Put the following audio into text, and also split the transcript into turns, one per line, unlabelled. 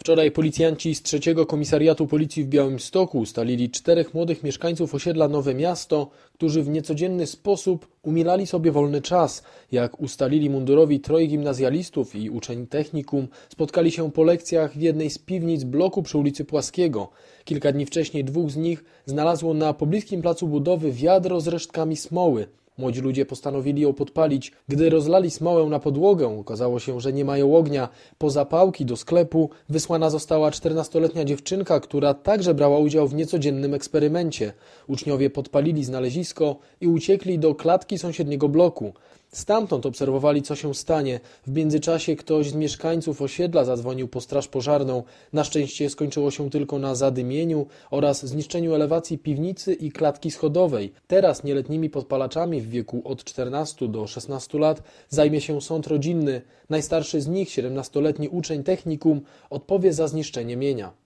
Wczoraj policjanci z 3. Komisariatu Policji w Białymstoku ustalili 4 młodych mieszkańców osiedla Nowe Miasto, którzy w niecodzienny sposób umilali sobie wolny czas. Jak ustalili mundurowi 3 gimnazjalistów i uczeń technikum, spotkali się po lekcjach w jednej z piwnic bloku przy ulicy Płaskiego. Kilka dni wcześniej 2 z nich znalazło na pobliskim placu budowy wiadro z resztkami smoły. Młodzi ludzie postanowili ją podpalić. Gdy rozlali smołę na podłogę, okazało się, że nie mają ognia. Po zapałki do sklepu wysłana została 14-letnia dziewczynka, która także brała udział w niecodziennym eksperymencie. Uczniowie podpalili znalezisko i uciekli do klatki sąsiedniego bloku. Stamtąd obserwowali, co się stanie. W międzyczasie ktoś z mieszkańców osiedla zadzwonił po straż pożarną. Na szczęście skończyło się tylko na zadymieniu oraz zniszczeniu elewacji piwnicy i klatki schodowej. Teraz nieletnimi podpalaczami w wieku od 14 do 16 lat zajmie się sąd rodzinny. Najstarszy z nich, 17-letni uczeń technikum, odpowie za zniszczenie mienia.